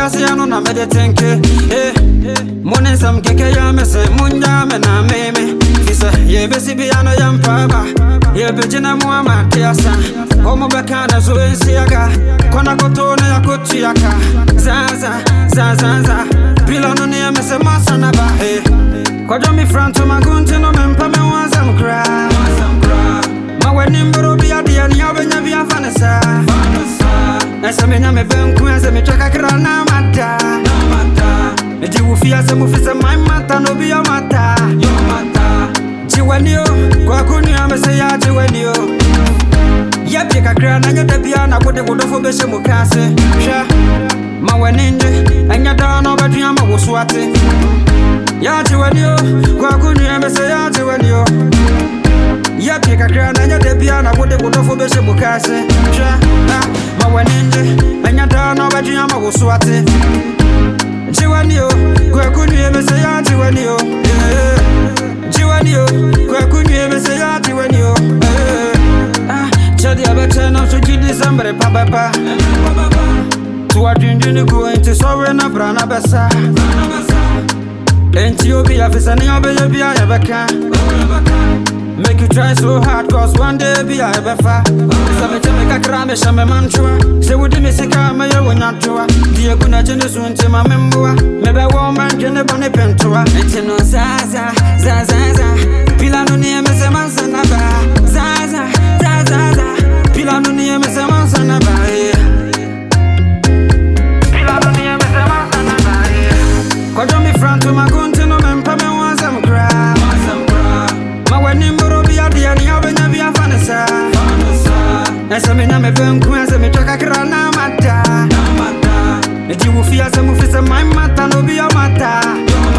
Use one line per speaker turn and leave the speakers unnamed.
Fiasiano na medetenke, Monin some keke yamese, Munyame na meme. Fisa, ye besibiano yam papa, ye bejina muama tiasa. Homo bekana so ensiaga, kona kotone ya kutiaka. Zaza, zaza, Pilano near Mese Masanaba, Kwajo mi franto magunti no mempa me wansam kra. Ma wedding bro be a dia ni abenya bia fanesa. Esa me nyame benku esa me twaka kra na mata. Eji wo fia se mo fisa my mata no be your mata. Jiwanio kwa kunu amese ya jiwanio. Ya pika kra na nyada bia na bode bodofo be she mo kase. Hwa ma weninde anya da no be dua ma wo so ate. Ya jiwanio kwa kunu amese ya jiwanio. Ya pika kra na nyada bia na bode bodofo be she mo kase. Hwa ma weninde anya da no be dua ma wo so ate. Jiwanio kwa kunu amese ya jiwanio. Jiwanio kwa kunu amese ya jiwanio. Chadi abete no so ji December papa. To a dindin go into sorry na brana besa. Enti obi afisa ni obi ye bia yebeka. Make you try so hard cause one day be a befa. Sabete me kakra me shame mantua. Se wudi me sika me ye wonyantua. Die kuna jene so nti ma memboa. Me be wo man jene bane pentua. Enti no zaza. Pilano ni me se mansana ba. Zaza. Pilano ni me se mansana ba. Pilano ni me se mansana ba. Kwajo mi franto magunti no mempa me wansam kra. Ma wedding bro be a dia ni abenya bia fanesa. Esa me nyame benku esa me twaka kra na mata. Eji wo fia se mo fisa my mata no be your mata.